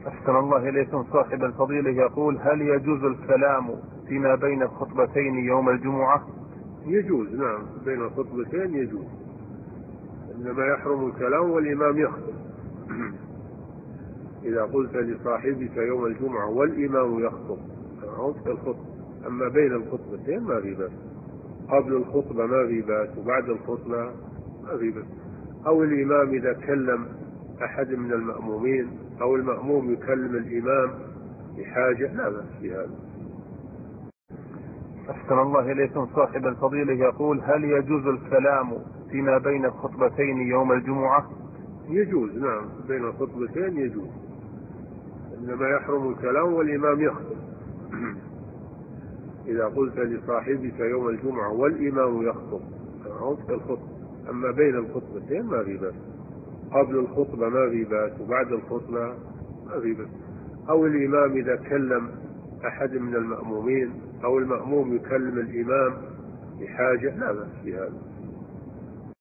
أحسن الله إليكم. صاحب الفضيلة يقول: هل يجوز الكلام فيما بين الخطبتين يوم الجمعة؟ يجوز، نعم، بين الخطبتين يجوز، إنما يحرم الكلام والإمام يخطب. إذا قلت لصاحبك يوم الجمعة والإمام يخطب عدت الخطبة، أما بين الخطبتين ما في بأس. قبل الخطبة ما في بأس، وبعد الخطبة ما في بأس. أو الإمام إذا كلم أحد من المأمومين أو المأموم يكلم الإمام بحاجة لا بأس بهذا. أحسن الله إليكم. صاحب الفضيلة يقول: هل يجوز الكلام فيما بين الخطبتين يوم الجمعة؟ يجوز، نعم، بين الخطبتين يجوز، إنما يحرم الكلام والإمام يخطب. إذا قلت لصاحبك يوم الجمعة والإمام يخطب عدت الخطبة، أما بين الخطبتين ما في بأس. قبل الخطبة ما في بأس، وبعد الخطبة ما في بأس. أو الإمام إذا كلم أحد من المأمومين أو المأموم يكلم الإمام بحاجة لا بأس بهذا.